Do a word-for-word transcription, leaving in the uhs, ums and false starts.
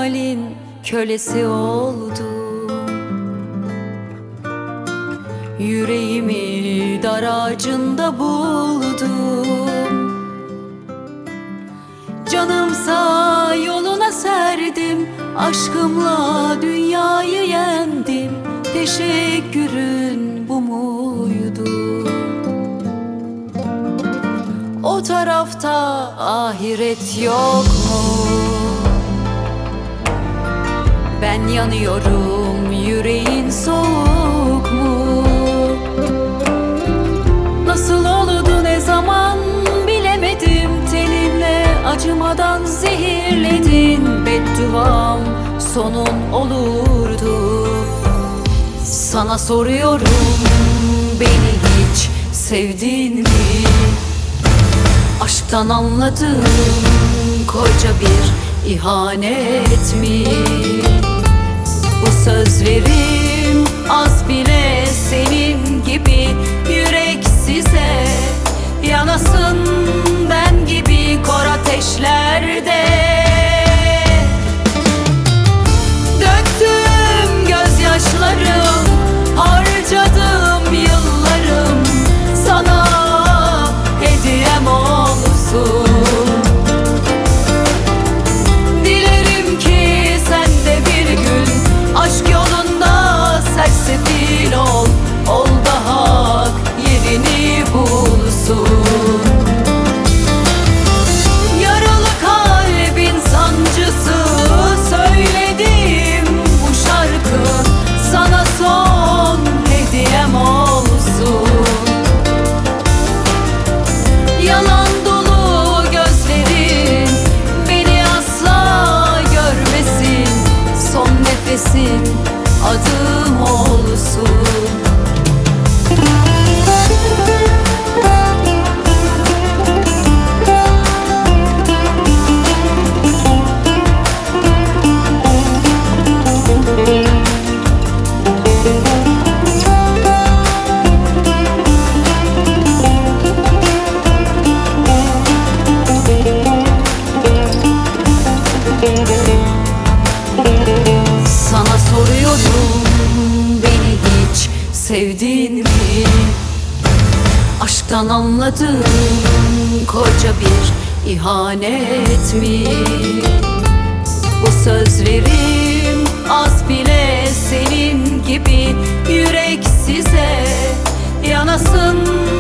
hayalin kölesi oldum. Yüreğimi dar ağacında buldum. Canımsa yoluna serdim, aşkımla dünyayı yendim. Teşekkürün bu muydu? O tarafta ahiret yok mu? Ben yanıyorum, yüreğin soğuk mu? Nasıl oldu, ne zaman bilemedim. Telinle acımadan zehirledin. Bedduam sonun olurdu. Sana soruyorum, beni hiç sevdin mi? Aşktan anladım, koca bir ihanet mi? Bu sözlerim az bile senin gibi yüreksize. Yanasın ben gibi kor ateşlerde. Döktüm gözyaşlarım, harcadım yıllarım. Sana hediyem olsun. Dilerim ki sen de bir gün aşk yolunda sersefil ol. Ol da hak yerini bulsun. Yaralı kalbin sancısı, söyledim bu şarkı. Sana son hediyem olsun. Yalan dolu gözlerin beni asla görmesin. Son nefesin adım olsun. Sana soruyorum, beni hiç sevdin mi? Aşktan anladım, koca bir ihanet mi? Bu sözlerim az bile senin gibi yüreksize. Yanasın